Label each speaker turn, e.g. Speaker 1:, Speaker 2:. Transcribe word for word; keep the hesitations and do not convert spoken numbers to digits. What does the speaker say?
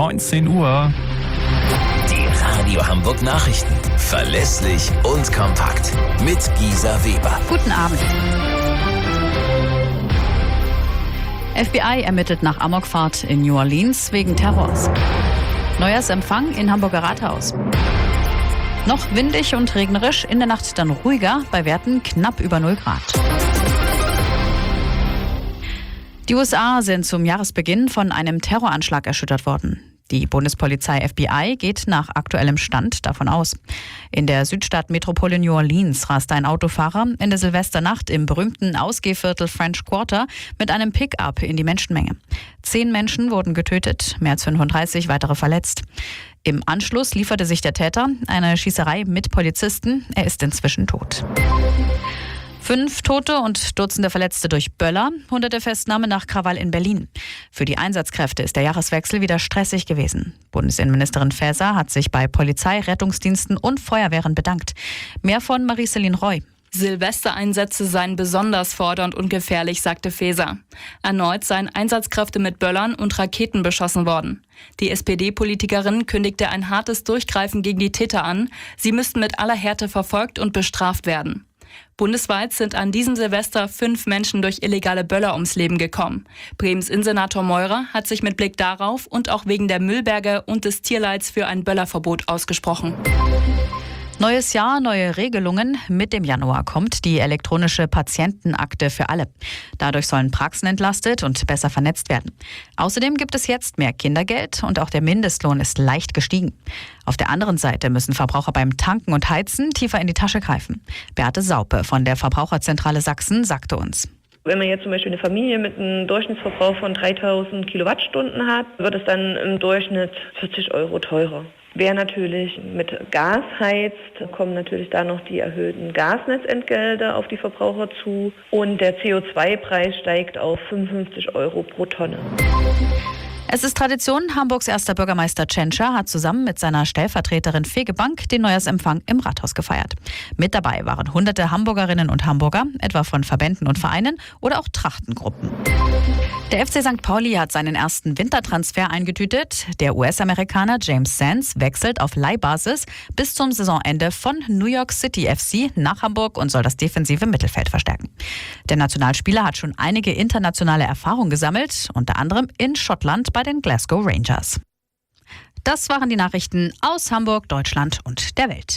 Speaker 1: neunzehn Uhr.
Speaker 2: Die Radio Hamburg Nachrichten. Verlässlich und kompakt. Mit Gisa Weber.
Speaker 3: Guten Abend. F B I ermittelt nach Amokfahrt in New Orleans wegen Terrors. Neujahrsempfang in Hamburger Rathaus. Noch windig und regnerisch, in der Nacht dann ruhiger, bei Werten knapp über null Grad. Die U S A sind zum Jahresbeginn von einem Terroranschlag erschüttert worden. Die Bundespolizei F B I geht nach aktuellem Stand davon aus. In der Südstadtmetropole New Orleans raste ein Autofahrer in der Silvesternacht im berühmten Ausgehviertel French Quarter mit einem Pick-up in die Menschenmenge. Zehn Menschen wurden getötet, mehr als fünfunddreißig weitere verletzt. Im Anschluss lieferte sich der Täter eine Schießerei mit Polizisten. Er ist inzwischen tot. Fünf Tote und Dutzende Verletzte durch Böller, hunderte Festnahme nach Krawall in Berlin. Für die Einsatzkräfte ist der Jahreswechsel wieder stressig gewesen. Bundesinnenministerin Faeser hat sich bei Polizei, Rettungsdiensten und Feuerwehren bedankt. Mehr von Marie-Céline Roy.
Speaker 4: Silvestereinsätze seien besonders fordernd und gefährlich, sagte Faeser. Erneut seien Einsatzkräfte mit Böllern und Raketen beschossen worden. Die S P D-Politikerin kündigte ein hartes Durchgreifen gegen die Täter an. Sie müssten mit aller Härte verfolgt und bestraft werden. Bundesweit sind an diesem Silvester fünf Menschen durch illegale Böller ums Leben gekommen. Bremens Innensenator Meurer hat sich mit Blick darauf und auch wegen der Müllberge und des Tierleids für ein Böllerverbot ausgesprochen.
Speaker 3: Neues Jahr, neue Regelungen. Mit dem Januar kommt die elektronische Patientenakte für alle. Dadurch sollen Praxen entlastet und besser vernetzt werden. Außerdem gibt es jetzt mehr Kindergeld und auch der Mindestlohn ist leicht gestiegen. Auf der anderen Seite müssen Verbraucher beim Tanken und Heizen tiefer in die Tasche greifen. Beate Saupe von der Verbraucherzentrale Sachsen sagte uns:
Speaker 5: Wenn man jetzt zum Beispiel eine Familie mit einem Durchschnittsverbrauch von dreitausend Kilowattstunden hat, wird es dann im Durchschnitt vierzig Euro teurer. Wer natürlich mit Gas heizt, kommen natürlich da noch die erhöhten Gasnetzentgelte auf die Verbraucher zu und der C O zwei Preis steigt auf fünfundfünfzig Euro pro Tonne.
Speaker 3: Es ist Tradition, Hamburgs erster Bürgermeister Tschentscher hat zusammen mit seiner Stellvertreterin Fegebank den Neujahrsempfang im Rathaus gefeiert. Mit dabei waren hunderte Hamburgerinnen und Hamburger, etwa von Verbänden und Vereinen oder auch Trachtengruppen. Der F C Sankt Pauli hat seinen ersten Wintertransfer eingetütet. Der U S-Amerikaner James Sands wechselt auf Leihbasis bis zum Saisonende von New York City F C nach Hamburg und soll das defensive Mittelfeld verstärken. Der Nationalspieler hat schon einige internationale Erfahrungen gesammelt, unter anderem in Schottland bei den Glasgow Rangers. Das waren die Nachrichten aus Hamburg, Deutschland und der Welt.